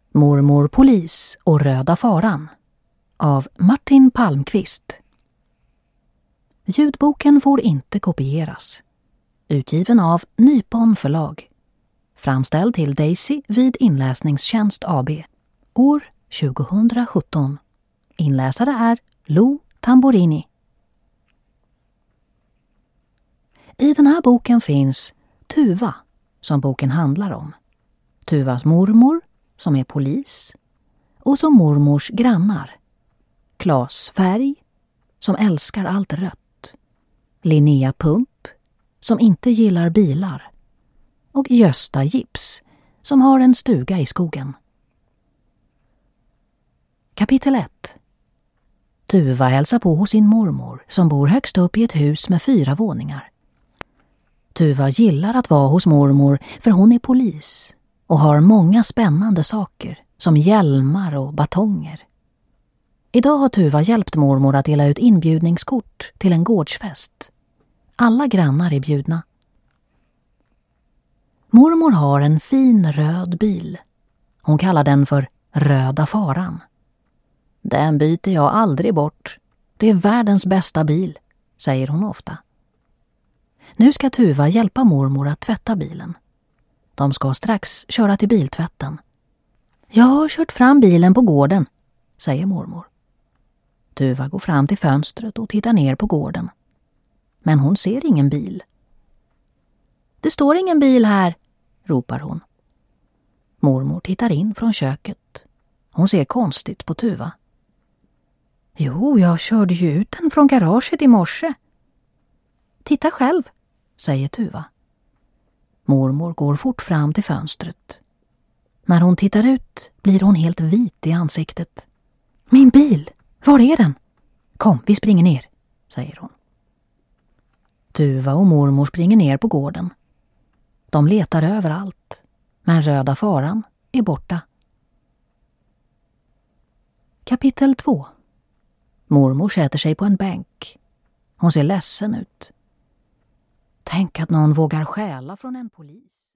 Mormor polis och röda faran av Martin Palmqvist. Ljudboken får inte kopieras. Utgiven av Nypon förlag. Framställd till Daisy vid Inläsningstjänst AB. År 2017. Inläsare är Lo Tamborini. I den här boken finns Tuva, som boken handlar om. Tuvas mormor, som är polis. Och så mormors grannar. Klas Färg, som älskar allt rött. Linnea Pump, som inte gillar bilar. Och Gösta Gips, som har en stuga i skogen. Kapitel 1. Tuva hälsar på hos sin mormor, som bor högst upp i ett hus med 4 våningar. Tuva gillar att vara hos mormor för hon är polis och har många spännande saker som hjälmar och batonger. Idag har Tuva hjälpt mormor att dela ut inbjudningskort till en gårdsfest. Alla grannar är bjudna. Mormor har en fin röd bil. Hon kallar den för röda faran. Den byter jag aldrig bort. Det är världens bästa bil, säger hon ofta. Nu ska Tuva hjälpa mormor att tvätta bilen. De ska strax köra till biltvätten. Jag har kört fram bilen på gården, säger mormor. Tuva går fram till fönstret och tittar ner på gården. Men hon ser ingen bil. Det står ingen bil här, ropar hon. Mormor tittar in från köket. Hon ser konstigt på Tuva. Jo, jag körde ju ut den från garaget i morse. Titta själv, säger Tuva. Mormor går fort fram till fönstret. När hon tittar ut blir hon helt vit i ansiktet. Min bil, var är den? Kom, vi springer ner, säger hon. Tuva och mormor springer ner på gården. De letar överallt, men röda faran är borta. Kapitel 2. Mormor sätter sig på en bänk. Hon ser ledsen ut. Tänk att någon vågar stjäla från en polis.